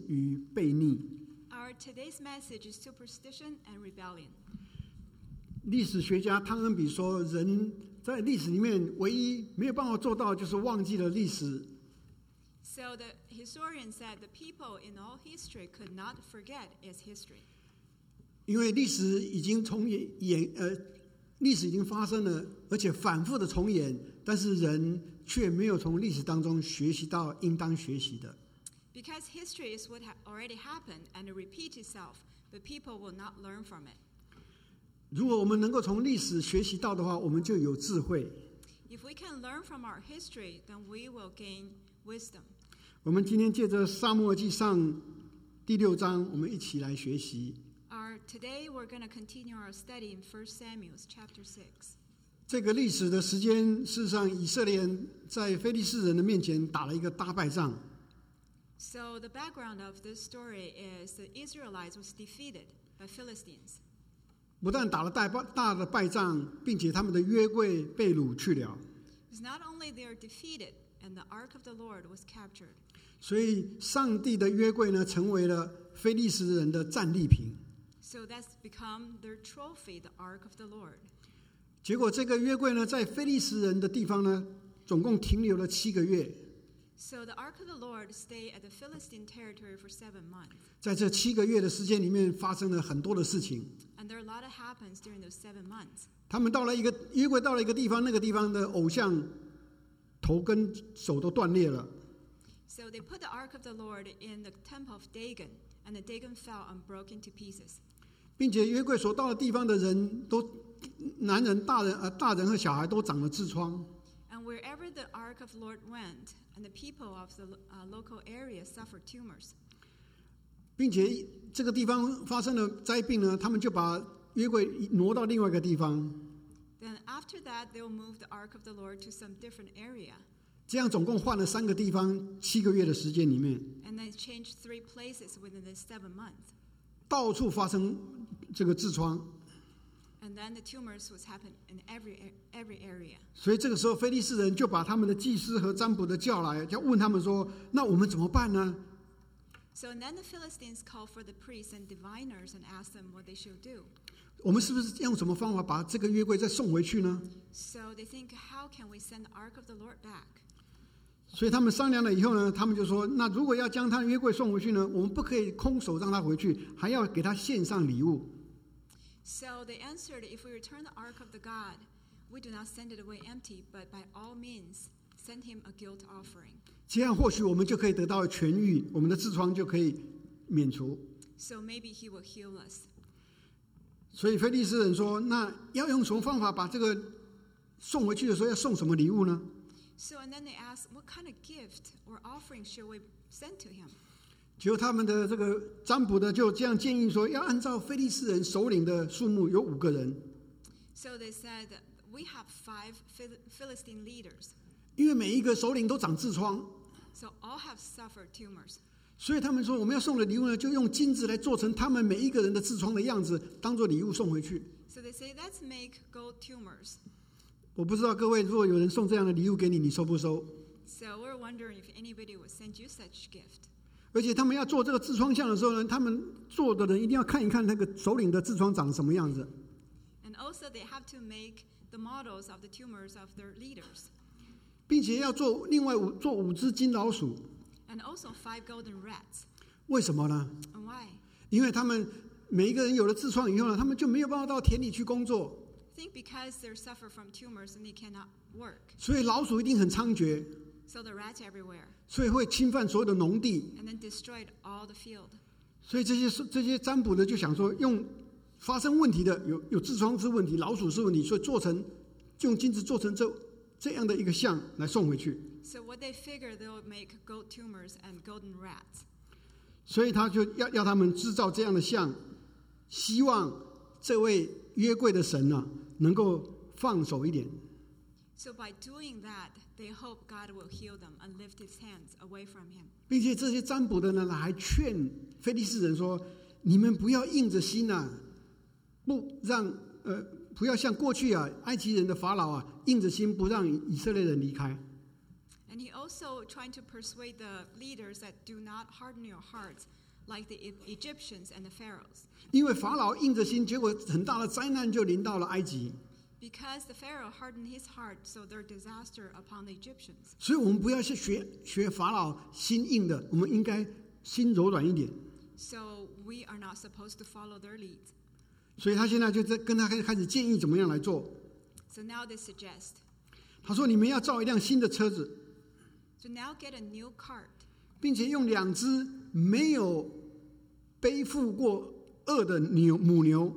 与悖逆。 Our today's message is superstition and rebellion. 历史学家汤恩比说，人在历史里面唯一没有办法做到就是忘记了历史。 So the historian said the people in all history could not forget its history. 因为历史已经历史已经发生了，而且反复的重演，但是人却没有从历史当中学习到应当学习的。 Because history is what already happened and it repeats itself, but people will not learn from it. 如果我们能够从历史学习到的话，我们就有智慧。 If we can learn from our history, then we will gain wisdom. 我们今天借着撒母耳记上第6章，我们一起来学习。 Today we're going to continue our study in 1 Samuel chapter 6. 这个历史的时间，事实上以色列人在非利士人的面前打了一个大败仗。 So the background of this story is the Israelites was defeated by Philistines. 不但打了大的败仗，并且他们的约柜被掳去了。 It's not only they are defeated, and the ark of the Lord was captured. 所以上帝的约柜呢，成为了非利士人的战利品。 So that's become their trophy, the ark of the Lord. 结果这个约柜呢，在非利士人的地方呢，总共停留了7个月。 So the ark of the Lord stayed at the Philistine territory for 7 months. 在这7个月的时间里面，发生了很多的事情。 And there are a lot that happens during those 7 months. 他们到了约柜到了一个地方，那个地方的偶像头跟手都断裂了。 So they put the ark of the Lord in the temple of Dagon, and the Dagon fell and broke into pieces. 并且约柜所到的地方的人都，男人、大人和小孩都长了痔疮。 And wherever the ark of the Lord went, and the people of the local area suffered tumors. 并且这个地方发生了灾病呢，他们就把约柜挪到另外一个地方。 Then after that, they will move the ark of the Lord to some different area. 这样总共换了3个地方，7个月的时间里面。 And they changed 3 places within the 7 months. 到处发生这个痔疮。 And then the tumors was happened in every area. 所以这个时候，非利士人就把他们的祭司和占卜的叫来，就问他们说：“那我们怎么办呢？” So then the Philistines called for the priests and diviners and asked them what they should do. 我们是不是用什么方法把这个约柜再送回去呢？ So they think, how can we send the ark of the Lord back? 所以他们商量了以后呢，他们就说：“那如果要将他的约柜送回去呢，我们不可以空手让他回去，还要给他献上礼物。” So they answered, if we return the ark of the God, we do not send it away empty, but by all means send him a guilt offering. 这样或许我们就可以得到痊愈，我们的痔疮就可以免除。 So maybe he will heal us. 所以非利士人说：“那要用什么方法把这个送回去的时候要送什么礼物呢？” So and then they asked, what kind of gift or offering should we send to him? 结果他们的这个占卜的就这样建议说，要按照非利士人首领的数目有5个人。 So they said, we have 5 Philistine leaders. 因为每一个首领都长痔疮， So all have suffered tumors. 所以他们说我们要送的礼物呢，就用金子来做成他们每一个人的痔疮的样子，当做礼物送回去。 So they say, let's make gold tumors. 我不知道各位，如果有人送这样的礼物给你，你收不收？ So we're wondering if anybody would send you such gift. 而且他们要做这个痔疮像的时候呢，他们做的人一定要看一看那个首领的痔疮长什么样子。 And also they have to make the models of the tumors of their leaders. 并且要做另外做5只金老鼠。 And also 5 golden rats. 为什么呢？ And why? 因为他们每一个人有了痔疮以后呢，他们就没有办法到田里去工作。 I think because they suffer from tumors and they cannot work. 所以老鼠一定很猖獗， So the rats everywhere. 所以会侵犯所有的农地。 And then destroyed all the field. 所以这些占卜的就想说，用发生问题的有痔疮是问题，老鼠是问题，所以用金子做成这样的一个像来送回去。 So what they figure, they'll make gold tumors and golden rats. 所以他就要他们制造这样的像，希望这位约柜的神呢，能够放手一点。 So by doing that, they hope God will heal them and lift his hands away from him. 并且这些占卜的呢，还劝非利士人说：“你们不要硬着心啊，不要像过去啊埃及人的法老啊，硬着心不让以色列人离开。” And he also trying to persuade the leaders that do not harden your hearts like the Egyptians and the Pharaohs. 因为法老硬着心，结果很大的灾难就临到了埃及。 Because the Pharaoh hardened his heart, so their disaster upon the Egyptians. 所以我们不要去学法老心硬的，我们应该心柔软一点。 So we are not supposed to follow their lead. 所以他现在就在跟他开始建议怎么样来做。 So now they suggest. 他说：“你们要造一辆新的车子。” So now get a new cart. 并且用2只没有背负过恶的母牛，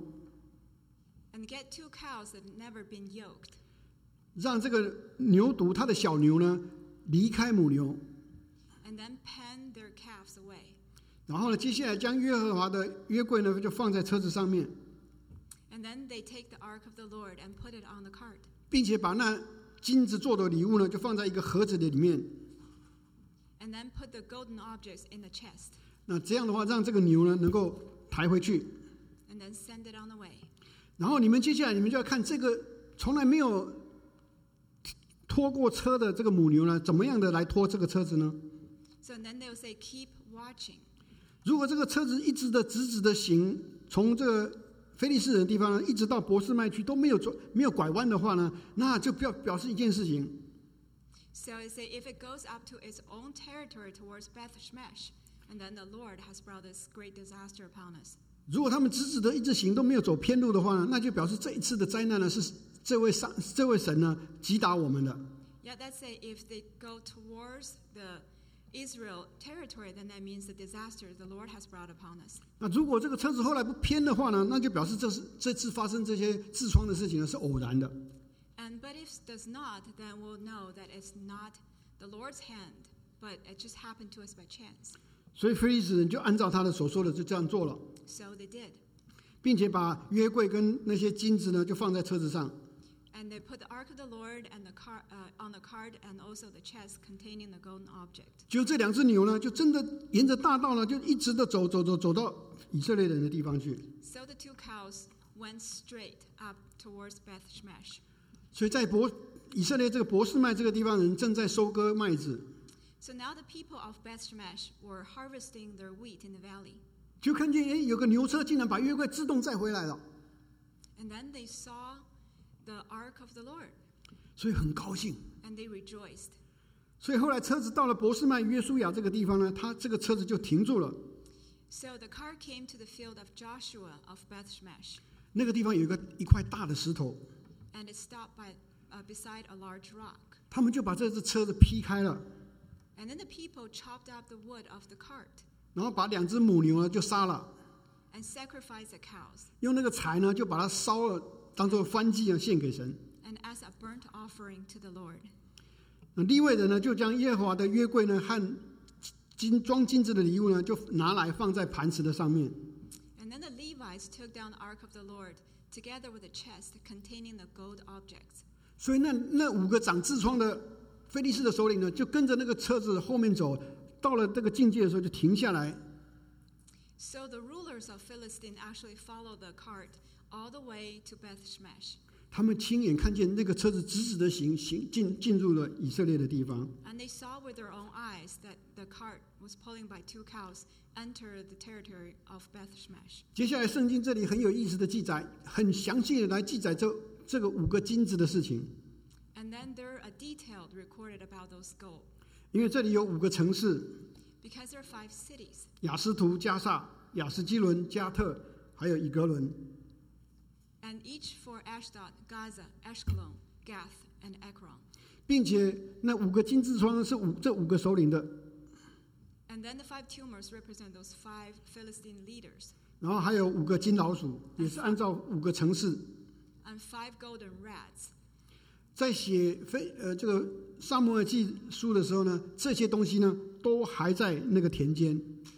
And get 2 cows that have never been yoked. 让这个牛犊它的小牛呢离开母牛， And then pen their calves away. 然后呢，接下来将耶和华的约柜呢就放在车子上面， And then they take the ark of the Lord and put it on the cart. 并且把那金子做的礼物呢就放在一个盒子的里面。 And then put the golden objects in the chest. 那这样的话，让这个牛呢能够抬回去。 And then send it on the way. 然后接下来你们就要看这个从来没有拖过车的这个母牛呢，怎么样的来拖这个车子呢？ So then they'll say, keep watching. 如果这个车子一直的直直的行，从这个非利士人的地方呢，一直到博士麦区都没有拐弯的话呢，那就表示一件事情。 So it say, if it goes up to its own territory towards Beth Shemesh, and then the Lord has brought this great disaster upon us. 如果他们直直的一直行都没有走偏路的话呢，那就表示这一次的灾难呢是这位神呢击打我们的。 Yeah, that's say if they go towards the Israel territory, then that means the disaster the Lord has brought upon us. 那如果这个车子后来不偏的话呢，那就表示这次发生这些痔疮的事情呢是偶然的。 But if it does not, then we'll know that it's not the Lord's hand, but it just happened to us by chance. 所以非利士人就按照他的所说的就这样做了， So they did. 并且把约柜跟那些金子呢就放在车子上。 And they put the ark of the Lord and on the cart and also the chest containing the golden object. 就这2只牛呢，就真的沿着大道呢，就一直的走到以色列人的地方去。 So the 2 cows went straight up towards Beth Shemesh. 所以在以色列这个博士麦这个地方，人正在收割麦子， So now the people of Beth Shemesh were harvesting their wheat in the valley. 就看见有个牛车竟然把约柜自动载回来了， And then they saw the ark of the Lord, 所以很高兴。 and they rejoiced. 所以后来车子到了博士麦约书亚这个地方呢，他这个车子就停住了。 So the car came to the field of Joshua of Beth Shemesh, 那个地方有一块大的石头， and it stopped beside a large rock. 他们就把这只车子劈开了， And then the people chopped up the wood of the cart 然后把2只母牛呢就杀了， and sacrificed the cows, 用那个柴呢就把它烧了，当做燔祭啊献给神。 and as a burnt offering to the Lord. 那利未人呢就将耶和华的约柜呢和装金子的礼物呢就拿来放在磐石的上面。 And then the Levites took down the ark of the Lord together with the chest containing the gold objects. 所以那5个长痔疮的非利士的首领呢，就跟着那个车子后面走，到了这个境界的时候就停下来， So the rulers of Philistine actually followed the cart all the way to Beth Shemesh. 他们亲眼看见那个车子直直的进入了以色列的地方。 And they saw with their own eyes that the cart was pulling by 2 cows enter the territory of Beth Shemesh. 接下来圣经这里很有意思的记载，很详细的来记载这个5个金子的事情。 And then there are detailed recorded about those gold. 因为这里有5个城市， Because there are 5 cities. 雅斯图、加萨、雅斯基伦、加特，还有以格伦。 And each for Ashdod, Gaza, Ashkelon, Gath, and Ekron. 并且那5个金痔疮是这5个首领的， And then the 5 tumors represent those 5 Philistine leaders. 然后还有5个金老鼠，也是按照5个城市。 And 5 golden rats. 在写这个撒母耳记书的时候呢，这些东西呢都还在那个田间。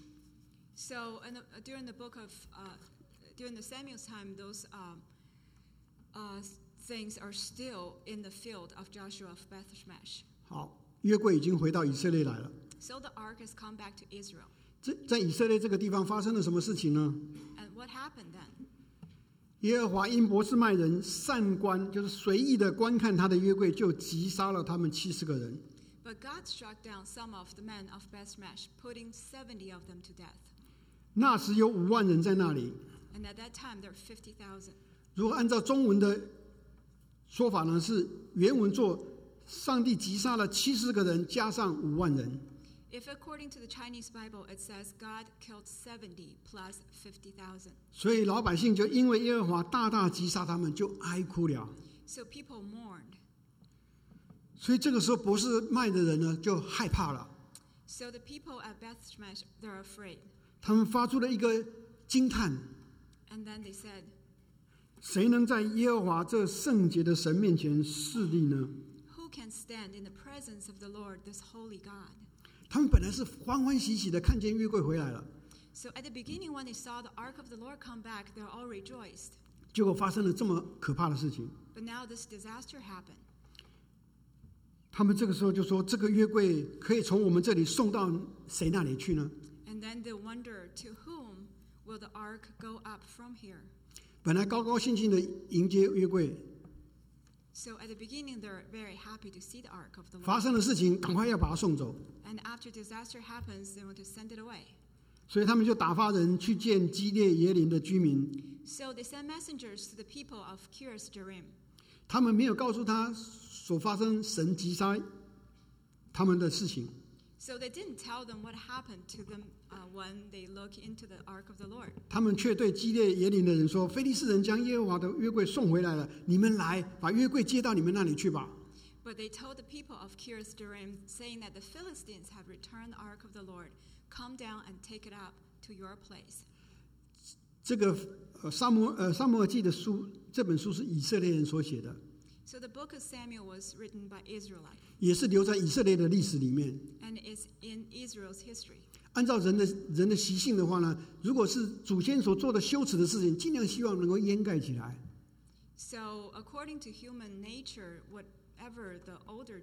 So during the book of during the Samuel's time, those things are still in the field of Joshua of Beth Shemesh. 好，约柜已经回到以色列来了。 So the ark has come back to Israel. 在以色列这个地方发生了什么事情呢？ And what happened then? 耶和华因伯示麦人擅观，就是随意的观看他的约柜，就击杀了他们70个人。 But God struck down some of the men of Bethshemesh, putting 70 of them to death. 那时有5万人在那里。 And at that time there were 50,000. 如果按照中文的说法呢，是原文做上帝击杀了70个人，加上5万人。 If according to the Chinese Bible it says God killed 70 plus 50,000. 所以老百姓就因为耶和华大大击杀他们，就哀哭了。 So people mourned. 所以这个时候伯示麦的人呢，就害怕了。 So the people at Bethshemesh, they're afraid. 他们发出了一个惊叹： And then they said, 谁能在耶和华这圣洁的神面前侍立呢？ Who can stand in the presence of the Lord, this holy God? 他们本来是欢欢喜喜的看见约柜回来了， So at the beginning when they saw the ark of the Lord come back, they all rejoiced. 结果发生了这么可怕的事情。 But now this disaster happened. 他们这个时候就说：这个约柜可以从我们这里送到谁那里去呢？ And then they wonder, to whom will the ark go up from here? 本来高高兴兴的迎接约柜， So at the beginning they're very happy to see the ark of the 发 Lord. 生的事情赶快要把它送走， And after disaster happens, they want to send it away. 所以他们就打发人去见基列耶林的居民。 So they sent messengers to the people of Kiryas Jearim. 他们没有告诉他所发生神击杀他们的事情， So they didn't tell them what happened to them when they look into the ark of the Lord. 他们却对基列耶林的人说：非利士人将耶和华的约柜送回来了，你们来把约柜接到你们那里去吧。 But they told the people of Kiryas Jearim, saying that the Philistines have returned the ark of the Lord. Come down and take it up to your place. 这个撒母耳记的书，这本书是以色列人所写的， So the book of Samuel was written by Israelites, 也是留在以色列的历史里面。 and is in Israel's history. 按照人的习性的话呢，如果是祖先所做的羞耻的事情，尽量希望能够掩盖起来。 So according to human nature, whatever the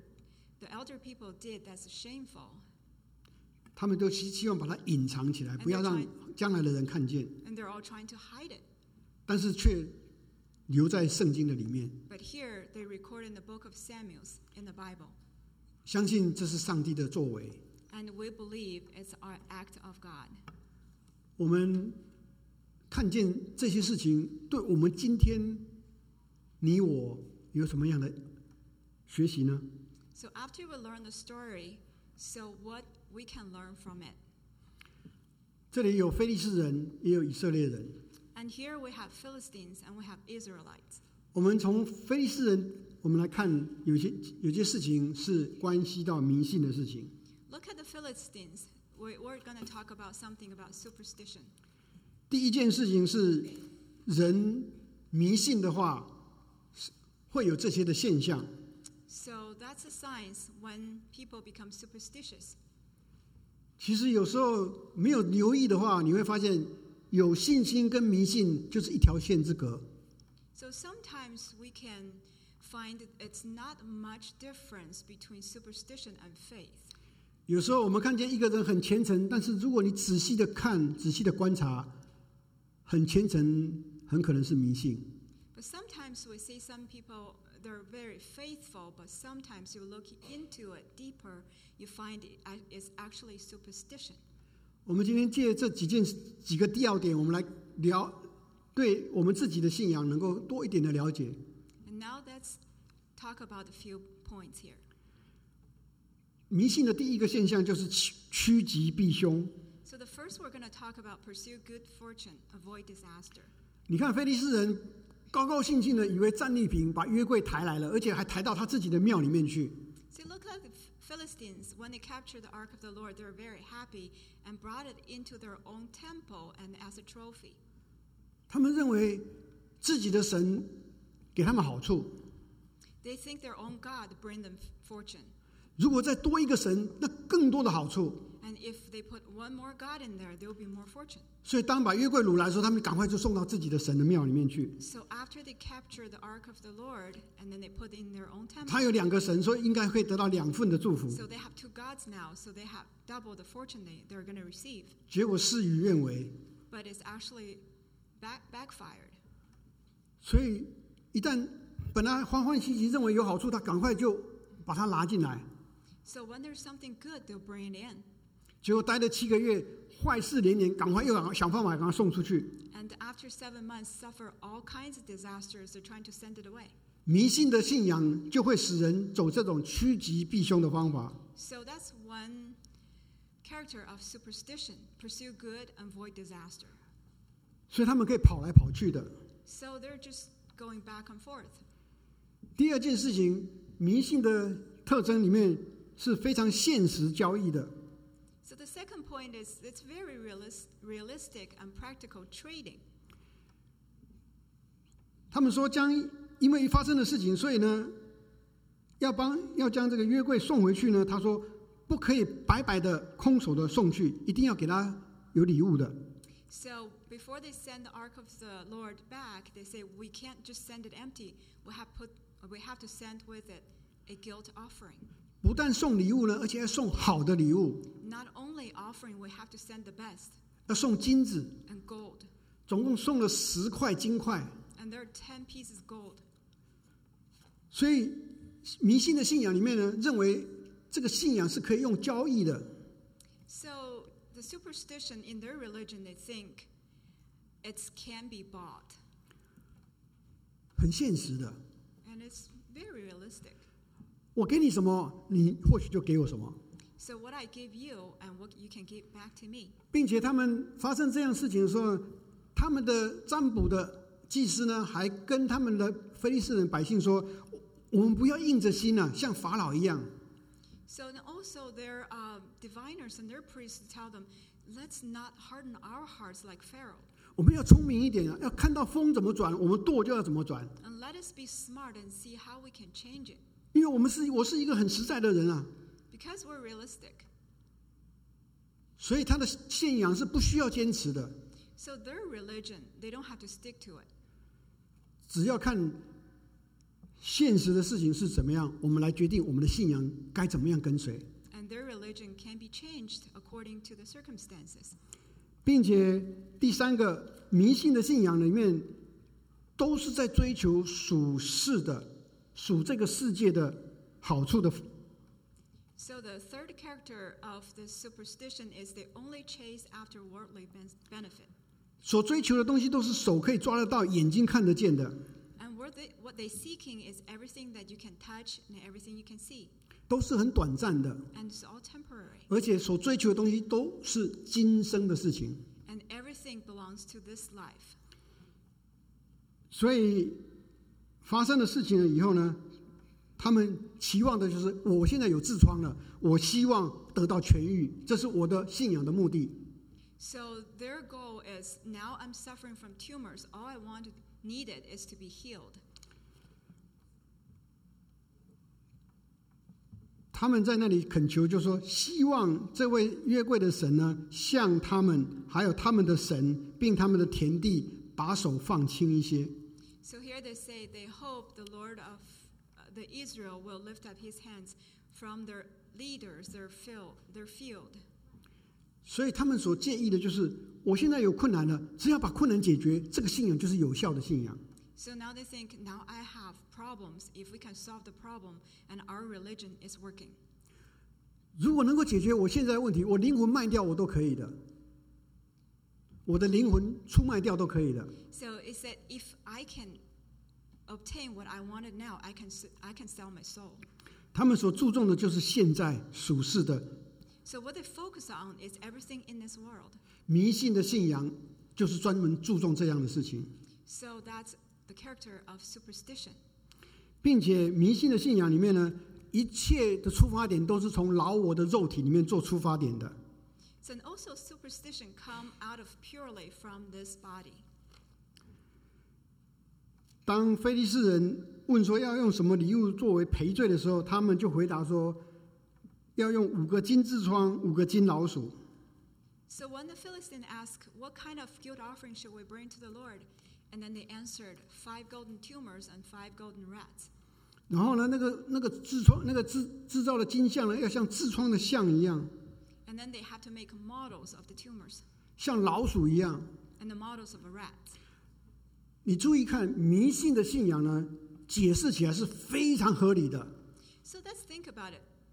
elder people did that's shameful, 他们都希望把它隐藏起来，不要让将来的人看见， and they're all trying to hide it. 但是却留在圣经的里面。 But here they record in the book of Samuel in the Bible. 相信这是上帝的作为。 And we believe it's an act of God. 我们看见这些事情，对我们今天你我有什么样的学习呢？ So after we learn the story, so what we can learn from it? 这里有非利士人，也有以色列人。 And here we have Philistines and we have Israelites. 我们从非利士人，我们来看有些事情是关系到迷信的事情。 Look at the Philistines. We're going to talk about something about superstition. 第一件事情是，人迷信的话，会有这些的现象。 So that's a sign when people become superstitious. 其实有时候没有留意的话，你会发现有信心跟迷信就是一条线之隔。 So sometimes we can find it's not much difference between superstition and faith. 有时候我们看见一个人很虔诚，但是如果你仔细的看、仔细的观察，很虔诚很可能是迷信。 But sometimes we see some people, they're very faithful, but sometimes you look into it deeper, you find it's actually superstition. 我们今天借这几个要点，我们来聊，对我们自己的信仰能够多一点的了解。 And now let's talk about a few points here. 迷信的第一个现象就是趋吉避凶。 So the first we're going to talk about pursue good fortune, avoid disaster. 你看非利士人高高兴兴的以为战利品把约柜抬来了，而且还抬到他自己的庙里面去。 So look at the Philistines. When they captured the ark of the Lord, they were very happy and brought it into their own temple and as a trophy. 他们认为自己的神给他们好处， They think their own God bring them fortune. 如果再多一个神，那更多的好处。 And if they put one more God in there, there will be more fortune. 所以当把约柜掳来的时候，他们赶快就送到自己的神的庙里面去。 So after they capture the ark of the Lord, and then they put it in their own 他 temple. 有2个神，所以应该会得到2份的祝福。 So they have two gods now, so they have double the fortune they're going to receive. 结果事与愿违， But it's actually backfired. 所以一旦本来欢欢喜喜认为有好处，他赶快就把它拿进来。 So when there's something good, they'll bring it in. 结果待了7个月，坏事连连，赶快又想办法赶快送出去。 And after 7 months, suffer all kinds of disasters. They're trying to send it away. 迷信的信仰就会使人走这种趋吉避凶的方法。 So that's one character of superstition. Pursue good, avoid disaster. 所以他们可以跑来跑去的。 So they're just going back and forth. 第二件事情，迷信的特征里面是非常现实交易的。 So the second point is it's very realistic and practical trading. 他们说因为发生的事情，所以呢，要将这个约柜送回去呢。他说不可以白白的空手的送去，一定要给他有礼物的。 So before they send the ark of the Lord back, they say we can't just send it empty. We have to send with it a guilt offering. 不但送礼物呢，而且要送好的礼物。 Not only offering, we have to send the best. 要送金子 And gold. 总共送了10块金块。 And there are 10 pieces gold. 所以迷信的信仰里面呢，认为这个信仰是可以用交易的。 So the superstition in their religion, they think it can be bought. 很现实的。 And it's very realistic. 我给你什么，你或许就给我什么。 So what I give you and what you can give back to me. 并且他们发生这样事情的时候，他们的占卜的祭司呢，还跟他们的非利士人百姓说：“我们不要硬着心啊，像法老一样。” So also their diviners and their priests tell them, let's not harden our hearts like Pharaoh. 我们要聪明一点啊，要看到风怎么转，我们舵就要怎么转。 And let us be smart and see how we can change it. 因为我是一个很实在的人啊， Because we're realistic. 所以他的信仰是不需要坚持的， So their religion, they don't have to stick to it. 只要看现实的事情是怎么样，我们来决定我们的信仰该怎么样跟随。 And their religion can be changed according to the circumstances. 并且第三个，迷信的信仰里面都是在追求属世的、属这个世界的好处的。 So the third character of the superstition is they only chase after worldly benefit. 所追求的东西都是手可以抓得到、眼睛看得见的， And what they're seeking is everything that you can touch and everything you can see. 都是很短暂的， And it's all temporary. 而且所追求的东西都是今生的事情。 And everything belongs to this life. 所以发生的事情了以后呢，他们期望的就是我现在有痔疮了，我希望得到痊愈，这是我的信仰的目的。 So their goal is, now I'm suffering from tumors. All I needed is to be healed. 他们在那里恳求，就说希望这位约柜的神呢，向他们还有他们的神，并他们的田地把手放轻一些。 So here they say they hope the Lord of the Israel will lift up his hands from their leaders, their field. 所以他们所建议的就是，我现在有困难了，只要把困难解决，这个信仰就是有效的信仰。 So now they think, now I have problems. If we can solve the problem, and our religion is working. 如果能够解决我现在的问题，我灵魂卖掉我都可以的，我的灵魂出卖掉都可以的。 So it said, if I can obtain what I wanted now, I can sell my soul. 他们所注重的就是现在属世的。 So what they focus on is everything in this world. 迷信的信仰就是专门注重这样的事情， So that's the character of superstition. 并且迷信的信仰里面呢，一切的出发点都是从老我的肉体里面做出发点的。 So and also superstition come out of purely from this body. 当非利士人问说要用什么礼物作为赔罪的时候，他们就回答说，要用5个金痔疮、5个金老鼠。 So when the Philistines asked, what kind of guilt offering should we bring to the Lord? And then they answered, 5 golden tumors and 5 golden rats. 然后呢，那个痔疮，那个制造的金像呢，要像痔疮的像一样， And then they had to make models of the tumors 像老鼠一样。 and the models of a rat. 你注意看，迷信的信仰呢，解释起来是非常合理的。 So let's think about it.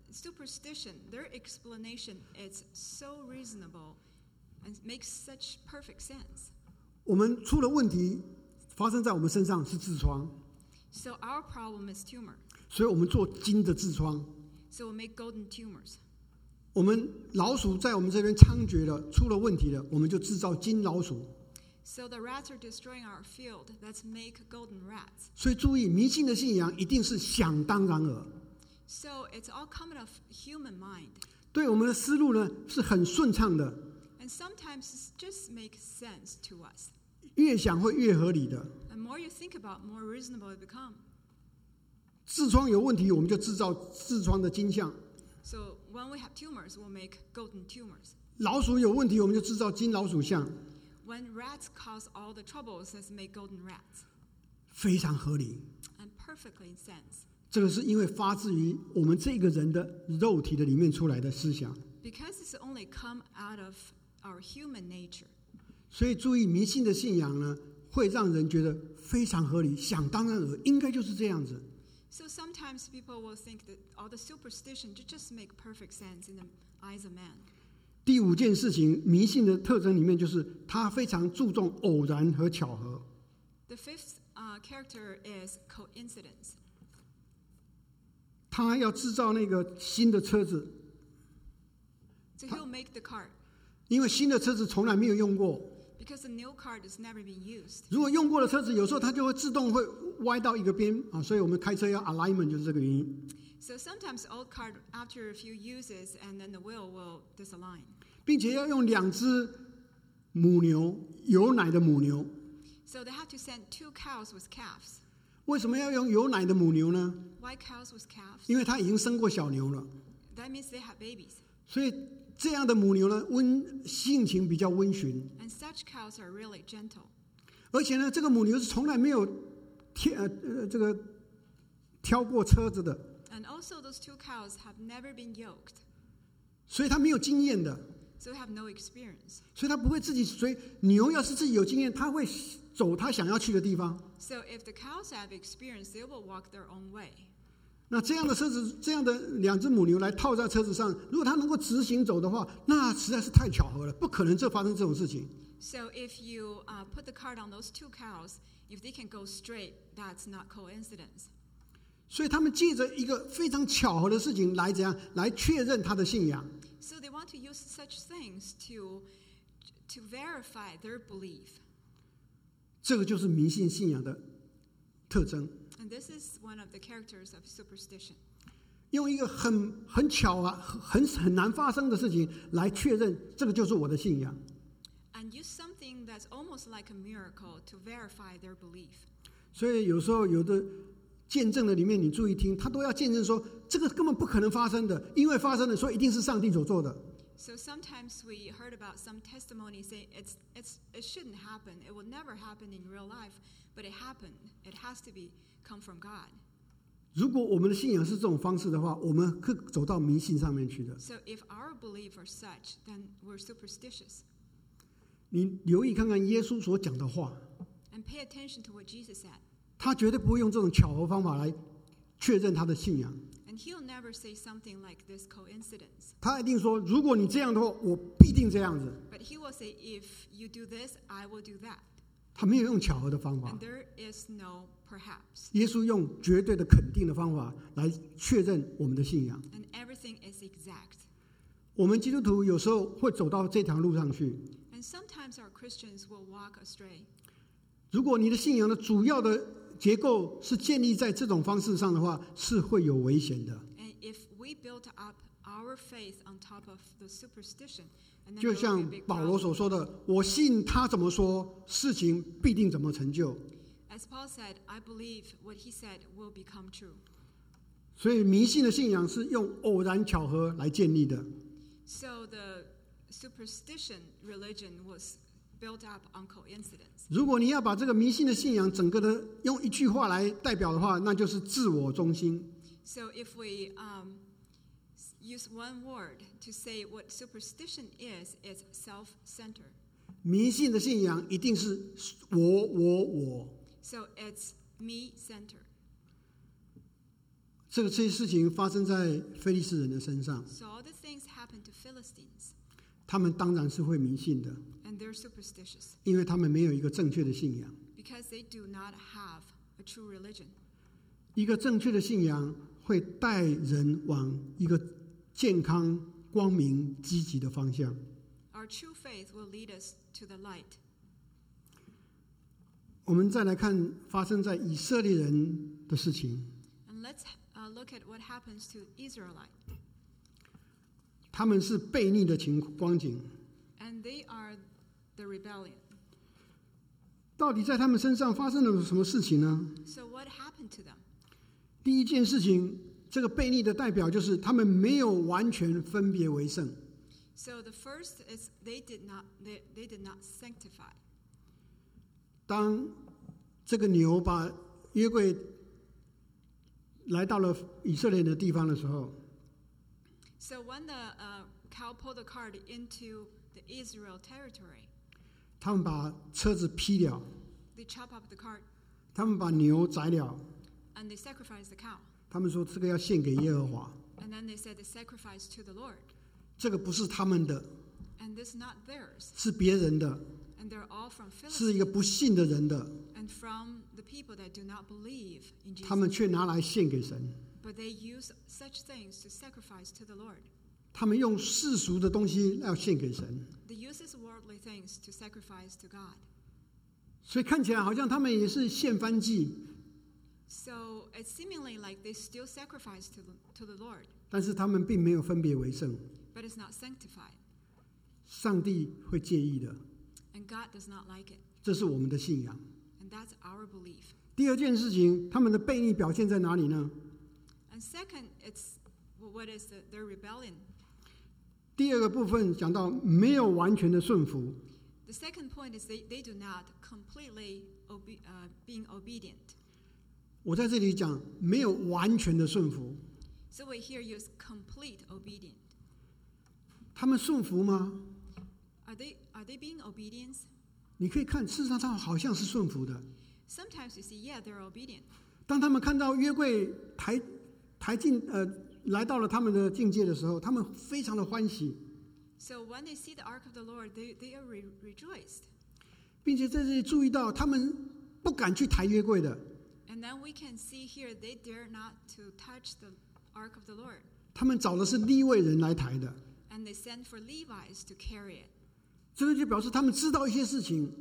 superstition, their explanation is so reasonable and makes such perfect sense. 我们出了问题发生在我们身上是痔疮， So our problem is tumor. 所以我们做金的痔疮。 So we make golden tumors. 我们老鼠在我们这边猖獗了，出了问题了，我们就制造金老鼠。 So the rats are destroying our field. Let's make golden rats. 所以注意，迷信的信仰一定是想当然尔， So it's all coming of human mind. 对我们的思路呢是很顺畅的， And sometimes it just makes sense to us. 越想会越合理的。 The more you think about, more reasonable it becomes. 痔疮有问题，我们就制造痔疮的金像； So when we have tumors, we'll make golden tumors. 老鼠有问题，我们就制造金老鼠像， When rats cause all the troubles, let's make golden rats. 非常合理。 And perfectly in sense. 这个是因为发自于我们这个人的肉体的里面出来的思想， Because it's only come out of our human nature. 所以注意迷信的信仰呢，会让人觉得非常合理，想当然尔，应该就是这样子。 So sometimes people will think that all the superstition just make perfect sense in the eyes of man. 第五件事情，迷信的特征里面就是它非常注重偶然和巧合。 The fifth character is coincidence. 他要制造那个新的车子， So he'll make the cart 因为新的车子从来没有用过。 because the new cart has never been used. 如果用过的车子，有时候它就会自动会歪到一个边啊，所以我们开车要 alignment 就是这个原因。 So sometimes old cart, after a few uses, and then the wheel will disalign. 并且要用2只母牛，有奶的母牛。 So they have to send 2 cows with calves. 为什么要用有奶的母牛呢？ Why cows with calves? 因为它已经生过小牛了， That means they have babies. 所以这样的母牛呢，性情比较温驯， And such cows are really gentle. 而且呢，这个母牛是从来没有挑过车子的， And also those 2 cows have never been yoked. 所以它没有经验的， So they have no experience. 所以它不会自己。所以牛要是自己有经验，它会走它想要去的地方。 So if the cows have experience, they will walk their own way. 那这样的车子，这样的2只母牛来套在车子上，如果它能够直行走的话，那实在是太巧合了，不可能发生这种事情。 So if you put the cart on those 2 cows, if they can go straight, that's not coincidence. 所以他们借着一个非常巧合的事情来怎样来确认他的信仰。 So they want to use such things to verify their belief. 这个就是迷信信仰的特征。 And this is one of the characters of superstition. 用一个很巧啊、很难发生的事情来确认，这个就是我的信仰。 And use something that's almost like a miracle to verify their belief. 所以有时候有的见证的里面，你注意听，他都要见证说，这个根本不可能发生的，因为发生了，所以一定是上帝所做的。 So sometimes we heard about some testimony saying it shouldn't happen. It will never happen in real life, but it happened. It has to come from God. 如果我们的信仰是这种方式的话，我们会走到迷信上面去的。 So if our beliefs are such, then we're superstitious. 你留意看看耶稣所讲的话， And pay attention to what Jesus said. 他绝对不会用这种巧合方法来确认他的信仰。 And he'll never say something like this coincidence. 他一定说，如果你这样的话，我必定这样子。 But he will say, if you do this, I will do that. 他没有用巧合的方法 And，there is no perhaps. 耶稣用绝对的肯定的方法来确认我们的信仰。 And everything is exact. 我们基督徒有时候会走到这条路上去。 And sometimes our Christians will walk astray. 如果你的信仰的主要的结构是建立在这种方式上的话，是会有危险的。 And if we built up our faith on top of the superstition, and then 就 there will 像 be a big 保罗 problem. 所说的：“我信他怎么说，事情必定怎么成就。 As Paul said, I believe what he said will become true. ” 所以迷信的信仰是用偶然巧合来建立的。 So the superstition religion was built up on coincidence. 如果你要把这个迷信的信仰整个的用一句话来代表的话，那就是自我中心。 So if we use one word to say what superstition is, it's self-centered. 迷信的信仰一定是我。 So it's me-centered. 这些事情发生在非利士人的身上， So all the things happen to Philistines, 他们当然是会迷信的， and they're superstitious 因为他们没有一个正确的信仰。 because they do not have a true religion. 一个正确的信仰会带人往一个健康、光明、积极的方向。 Our true faith will lead us to the light. 我们再来看发生在以色列人的事情， And let's look at what happens to Israelite. 他们是悖逆的光景。 And they are the rebellion. 到底在他们身上发生了什么事情呢？ So what happened to them? 第一件事情，这个悖逆的代表就是他们没有完全分别为圣。 So the first is they did not sanctify. 当这个牛把约柜来到了以色列人的地方的时候， So when the cow pulled the cart into the Israel territory, 他们把车子劈了， they chop up the cart 他们把牛宰了， and they sacrificed the cow. 他们说这个要献给耶和华， And then they said the sacrifice to the Lord. 这个不是他们的， And this is not theirs. 是别人的， And they're all from 是一 Philistines 个不信的人的， and from the people that do not believe in 他们 Jesus. 却拿来献给神。 But they use such things to sacrifice to the Lord. 他们用世俗的东西要献给神， They uses worldly things to sacrifice to God. 所以看起来好像他们也是献燔祭， So it's seemingly like they still sacrifice to the Lord, 但是他们并没有分别为圣， but it's not sanctified. 上帝会介意的， And God does not like it. 这是我们的信仰。 And that's our belief. 第二件事情，他们的悖逆表现在哪里呢？ And second, it's what is their rebellion. 第二个部分讲到没有完全的顺服， The second point is they do not completely being obedient. 我在这里讲没有完全的顺服， So we here use complete obedient. 他们顺服吗？ Are they being obedient? 你可以看，事实上他们好像是顺服的。 Sometimes you see, yeah, they're obedient. 当他们看到约柜抬进来到了他们的境界的时候，他们非常的欢喜， So when they see the ark of the Lord, they are rejoiced. 并且在这里注意到他们不敢去抬约柜的， And then we can see here they dare not to touch the ark of the Lord. 他们找的是利未人来抬的。 And they send for Levites to carry it. 这个就表示他们知道一些事情，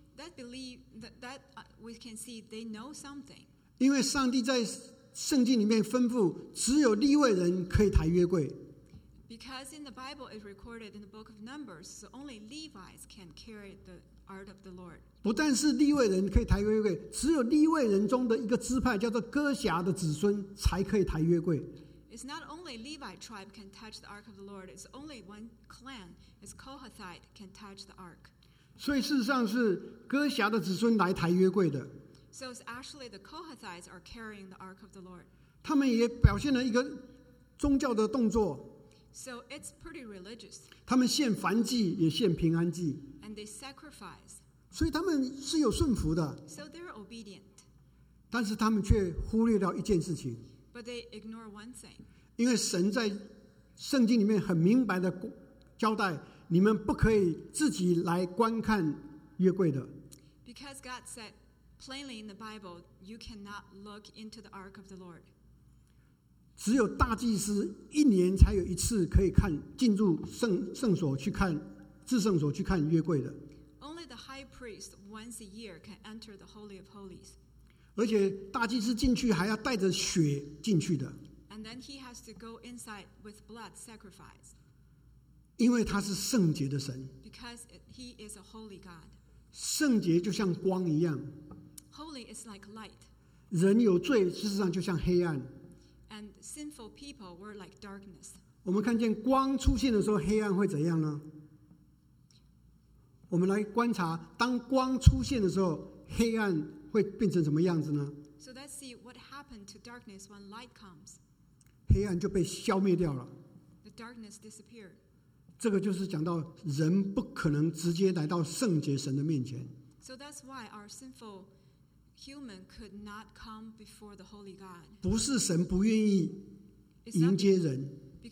That we can see they know something. 因为上帝在圣经里面吩咐，只有利未人可以抬约柜。 Because in the Bible it's recorded in the book of Numbers, so only Levites can carry the ark of the Lord. 不但是利未人可以抬约柜，只有利未人中的一个支派叫做哥辖的子孙才可以抬约柜。 It's not only Levi tribe can touch the ark of the Lord, it's only one clan, it's Kohathite, can touch the ark. 所以事实上是哥辖的子孙来抬约柜的， So it's actually the Kohathites are carrying the ark of the Lord. 他们也表现了一个宗教的动作， So it's pretty religious. 他们献燔祭也献平安祭， And they sacrifice. 所以他们是有顺服的， So they're obedient. 但是他们却忽略到一件事情， But they ignore one thing. 因为神在圣经里面很明白的交代，你们不可以自己来观看约柜的， Because God said plainly in the Bible, you cannot look into the ark of the Lord. 只有大祭司一年才有一次可以进入圣所去看至圣所去看约柜的， Only the high priest once a year can enter the Holy of Holies. 而且大祭司进去还要带着血进去的， And then he has to go inside with blood sacrifice. 因为他是圣洁的神， Because he is a holy God. 圣洁就像光一样， Holy is like light. 人有罪，事实上就像黑暗。 And sinful people were like darkness. 我们看见光出现的时候，黑暗会怎样呢？我们来观察，当光出现的时候，黑暗会变成什么样子呢？ So let's see what happened to darkness when light comes. 黑暗就被消灭掉了。 The darkness disappeared. 这个就是讲到人不可能直接来到圣洁神的面前， So that's why our sinful human could not come before the Holy God. 不是神不愿意 It's not 迎接人，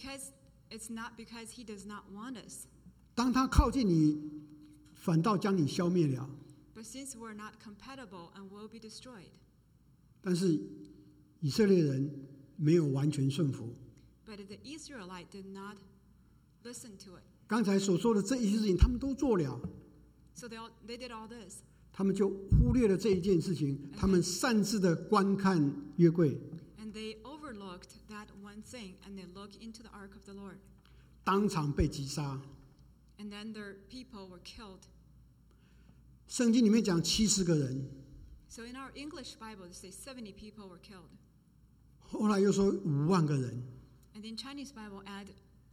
it's not because he does not want us, 当他靠近你，反倒将你消灭了。 but since we're not compatible and will be destroyed. 但是以色列人没有完全顺服。 But the Israelite did not listen to it. 刚才所说的这一些事情，他们都做了， So they did all this. 他们就忽略了这一件事情，他们擅自的观看约柜， And they overlooked that one thing, and they looked into the ark of the Lord. 当场被击杀。 And then their people were killed. 圣经里面讲70个人， So in our English Bible, it says 70 people were killed. 后来又说5万个人。 And in Chinese Bible, add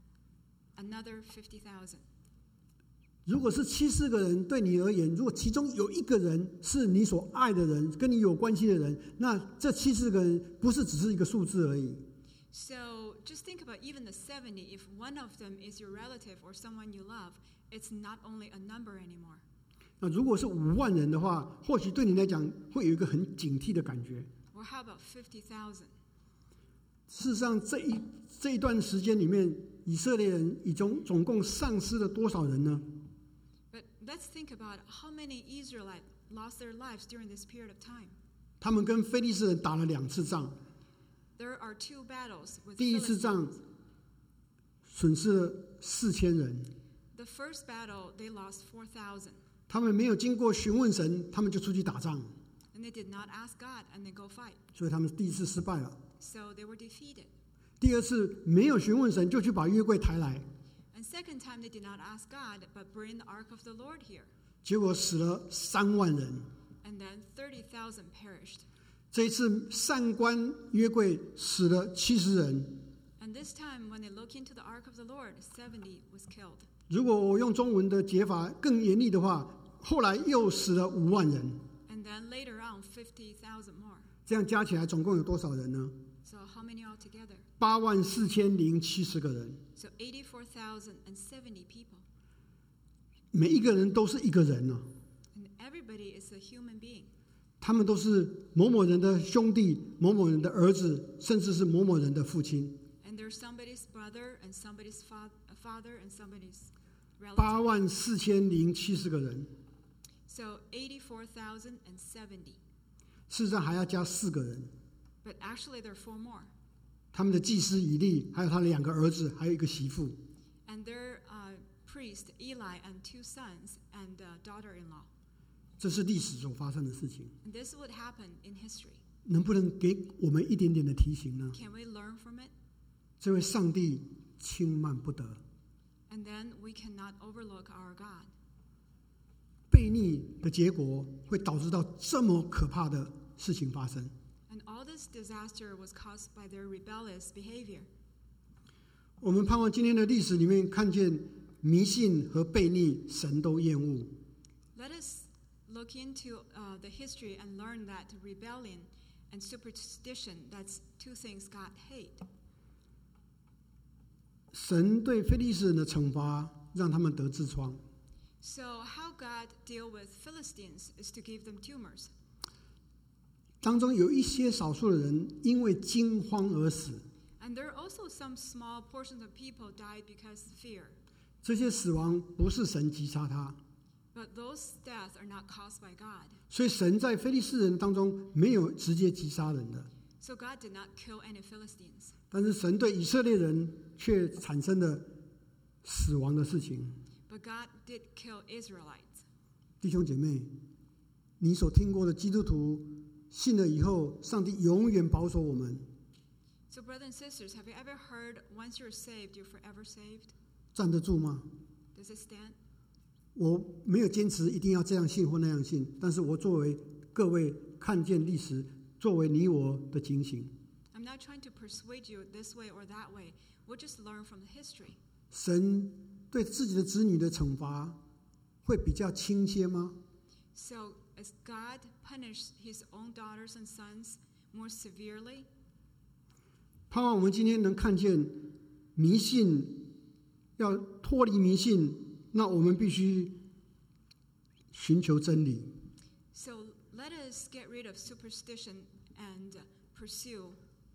another 50,000. 如果是70个人对你而言，如果其中有一个人是你所爱的人，跟你有关系的人，那这70个人不是只是一个数字而已。 So just think about even the 70. If one of them is your relative or someone you love, it's not only a number anymore. 那如果是5万人的话，或许对你来讲会有一个很警惕的感觉。 Or how about 50,000? 事实上，这一段时间里面，以色列人总共丧失了多少人呢？ But let's think about how many Israelites lost their lives during this period of time. 他们跟非利士人打了2次仗， There are 2 battles with 第一次仗 Philistines. 损失了4000人， The first battle, they lost 4,000. 他们没有经过询问神，他们就出去打仗， And they did not ask God, and they go fight. 所以他们第一次失败了。 So they were defeated. 第二次没有询问神，就去把约柜抬来， And second time, they did not ask God, but bring the ark of the Lord here. 结果死了3万人。 And then 30,000 perished. 这一次上官约柜死了70人。 And this time, when they look into the ark of the Lord, 70 was killed. 如果我用中文的解法更严厉的话，后来又死了5万人。 And then later on, 50,000 more. 这样加起来总共有多少人呢？ So how many altogether? 84070个人， So 84,070 people. 每一个人都是一个人呢、 And everybody is a human being. 他们都是某某人的兄弟、某某人的儿子，甚至是某某人的父亲。 And there's somebody's brother and somebody's father and somebody's relative. 84070个人， So 84,070. 事实上还要加4个人， But actually, there are 4 more. 他们的祭司以利，还有他的2个儿子，还有一个媳妇。 And their priest, Eli, and 2 sons and daughter-in-law. 这是历史所发生的事情， And this would happen in history. 能不能给我们一点点的提醒呢？ Can we learn from it? 这位上帝轻慢不得， And then we cannot overlook our God. 悖逆的结果会导致到这么可怕的事情发生。 And all this disaster was caused by their rebellious behavior. 我们盼望今天的历史里面看见迷信和悖逆，神都厌恶。 Let us look into the history and learn that rebellion and superstition, that's 2 things God hate. 神对非利士人的惩罚，让他们得痔疮。 So how God deal with Philistines is to give them tumors. 当中有一些少数的人因为惊慌而死， And there are also some small portions of people died because of fear. 这些死亡不是神击杀他， But those deaths are not caused by God. 所以神在非利士人当中没有直接击杀人的， So God did not kill any Philistines. 但是神对以色列人却产生了死亡的事情。 But God did kill Israelites. 弟兄姐妹，你所听过的基督徒信了以后，上帝永远保守我们， So brothers and sisters, have you ever heard once you're saved, you're forever saved? 站得住吗？ Does it stand? 我没有坚持一定要这样信或那样信，但是我作为各位看见历史，作为你我的警醒， I'm not trying to persuade you this way or that way. We'll just learn from the history. 神对自己的子女的惩罚会比较轻些吗？ So as God punished his own daughters and sons more severely, 盼望我们今天能看见迷信，要脱离迷信，那我们必须寻求真理。 so let Let us get rid of superstition and pursue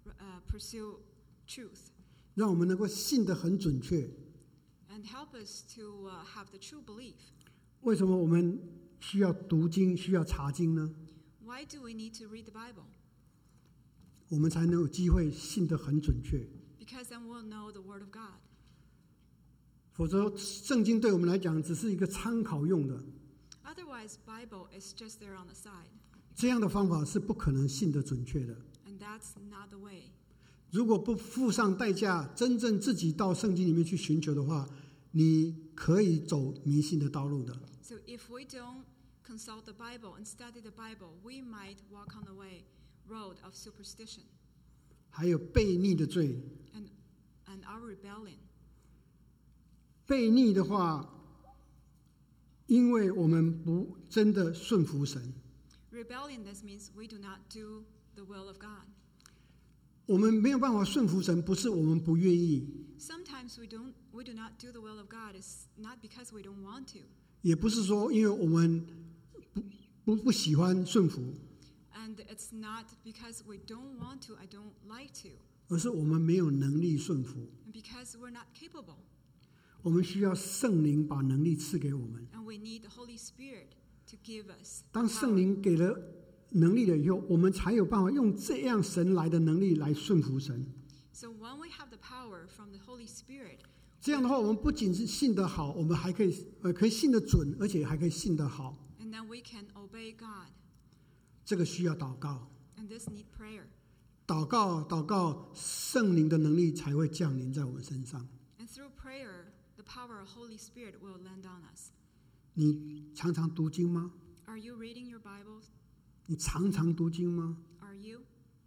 truth, 让我们能够信得很准确。 and help us to have the true belief. 为什么我们需要读经、需要查经呢？ Why do we need to read the Bible? 我们才能有机会信得很准确。 Because then we'll know the Word of God. 否则，圣经对我们来讲只是一个参考用的。 Otherwise, Bible is just there on the side, 这样的方法是不可能信得准确的。 and that's not the way. 如果不付上代价，真正自己到圣经里面去寻求的话，你可以走迷信的道路的。 So if we don't consult the Bible and study the Bible, we might walk on the road of superstition 还有悖逆的罪。 and our rebellion. 悖逆的话，因为我们不真的顺服神， Rebellion, this means we do not do the will of God. 我们没有办法顺服神，不是我们不愿意， Sometimes we do not do the will of God. It's not because we don't want to, 也不是说因为我们不喜欢顺服， and it's not because we don't want to, I don't like to, 而是我们没有能力顺服。 because we're not capable. 我们需要圣灵把能力赐给我们。 And we need the Holy Spirit to give us. 当圣灵给了能力了以后，我们才有办法用这样神来的能力来顺服神。 So when we have the power from the Holy Spirit, 这样的话，我们不仅是信得好，我们还可以信得准，而且还可以信得好。 and then we can obey God. 这个需要祷告， And this need prayer. 祷告，圣灵的能力才会降临在我们身上。 And through prayer, the power of Holy Spirit will land on us. 你常常读经吗？ Are you reading your Bibles? 你常常读经吗？ Are you?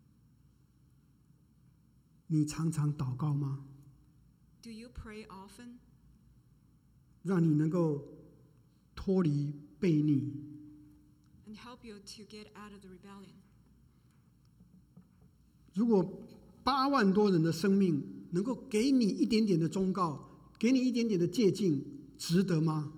你常常祷告吗？ Do you pray often? 让你能够脱离悖逆。 And help you to get out of the rebellion. 如果8万多人的生命能够给你一点点的忠告，给你一点点的借鉴，值得吗？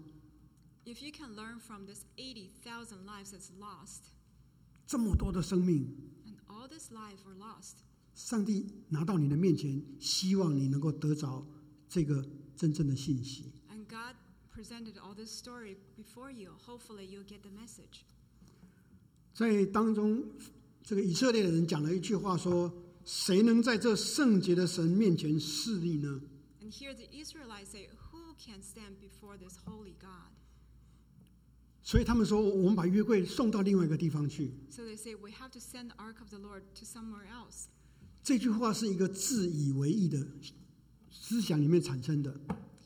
If you can learn from this 80,000 lives that's lost, 这么多的生命， and all this life were lost, 上帝拿到你的面前，希望你能够得着这个真正的信息。 and God presented all this story before you, hopefully you'll get the message. 在当中，这个以色列人讲了一句话说：“谁能在这圣洁的神面前侍立呢？” And here the Israelites say, who can stand before this holy God? 所以他们说：“我们把约柜送到另外一个地方去。 So they say, we have to send the ark of the Lord to somewhere else. ” 这句话是一个自以为意的思想里面产生的，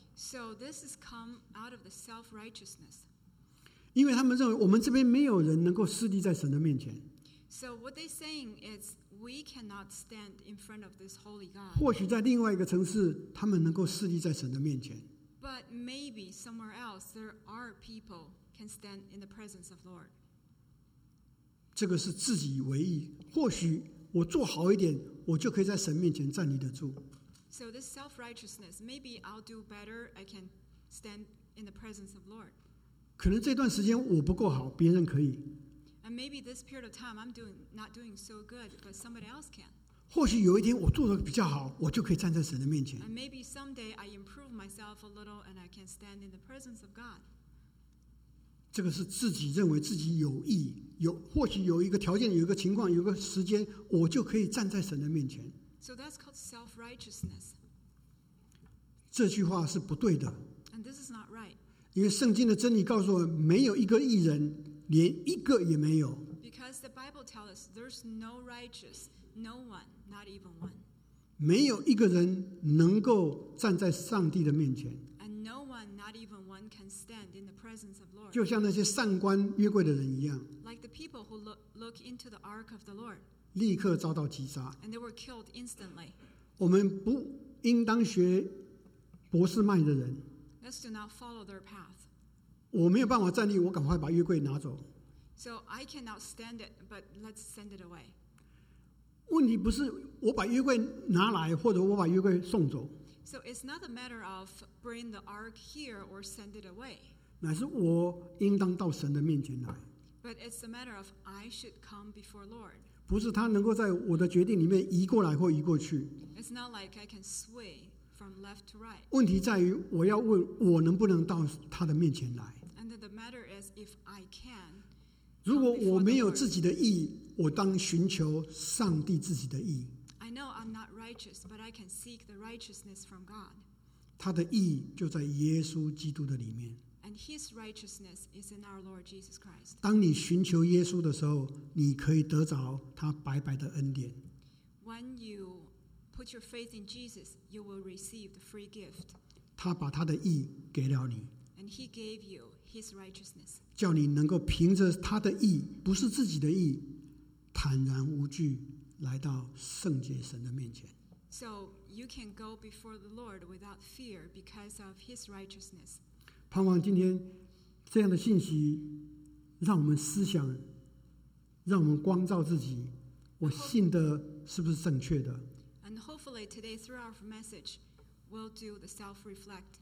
So this has come out of the self-righteousness. 因为他们认为我们这边没有人能够侍立在神的面前。 So what they're saying is, we cannot stand in front of this holy God. 或许在另外一个城市，他们能够侍立在神的面前。 But maybe somewhere else there are people can stand in the presence of Lord. 这个是自以为意。或许我做好一点，我就可以在神面前站立得住。 So this self-righteousness, maybe I'll do better, I can stand in the presence of Lord. 可能这段时间我不够好，别人可以。 And maybe this period of time I'm not doing so good, but somebody else can. 或许有一天我做得比较好，我就可以站在神的面前。 And maybe someday I improve myself a little and I can stand in the presence of God. 这个是自己认为自己有意，或许有一个条件、有一个情况、有一个时间，我就可以站在神的面前。 So that's called self-righteousness. 这句话是不对的， And this is not right. 因为圣经的真理告诉我们，没有一个义人，连一个也没有。 Because the Bible tells us there's no righteous, no one, not even one. 没有一个人能够站在上帝的面前， And no one, not even one, can stand in the presence of Lord. 就像那些上官约柜的人一样， Like the people who look into the ark of the Lord, 立刻遭到击杀。 and they were killed instantly. 我们不应当学博士麦的人， Let's do not follow their path. 我没有办法站立，我赶快把约柜拿走。 So I cannot stand it, but let's send it away. 问题不是我把约柜拿来，或者我把约柜送走， So it's not a matter of bring the ark here or send it away. 乃是我应当到神的面前来。 But it's a matter of I should come before Lord. 不是他能够在我的决定里面移过来或移过去。 It's not like I can sway from left to right. 问题在于我要问我能不能到他的面前来。 And the matter is if I can. 如果我没有自己的义，我当寻求上帝自己的义。 I know I'm not righteous, but I can seek the righteousness from God. 他的义就在耶稣基督的里面。 And His righteousness is in our Lord Jesus Christ. 当你寻求耶稣的时候，你可以得着他白白的恩典。 When you put your faith in Jesus, you will receive the free gift. 他把他的义给了你， And He gave you His righteousness. 叫你能够凭着他的义，不是自己的义，坦然无惧来到圣洁神的面前。 So you can go before the Lord without fear because of His righteousness. 盼望今天这样的信息，让我们思想，让我们光照自己，我信的是不是正确的？ And hopefully today through our message, we'll do the self-reflect.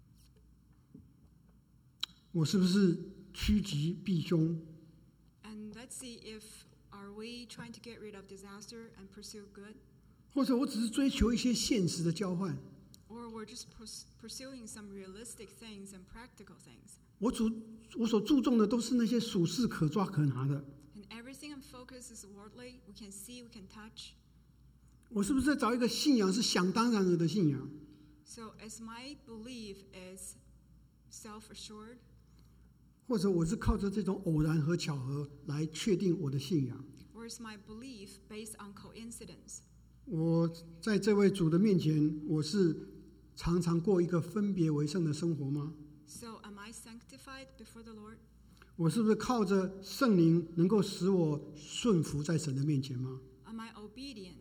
我是不是趋吉避凶？ And let's see if are we trying to get rid of disaster and pursue good? 或者我只是追求一些现实的交换？ Or we're just pursuing some realistic things and practical things. 我所注重的都是那些属世可抓可拿的。 And everything in focus is worldly. We can see, we can touch. 我是不是在找一个信仰是想当然尔的信仰？ So as my belief is self-assured, 或者我是靠着这种偶然和巧合来确定我的信仰？ or is my belief based on coincidence? 我在这位主的面前，我是常常过一个分别为圣的生活吗？ So am I sanctified before the Lord? 我是不是靠着圣灵能够使我顺服在神的面前吗？ Am I obedient?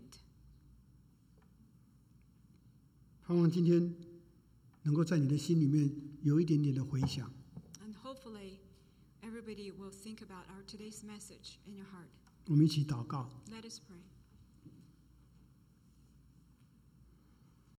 盼望今天能够在你的心里面有一点点的回响。 And hopefully everybody will think about our today's message in your heart. 我们一起祷告。 Let us pray.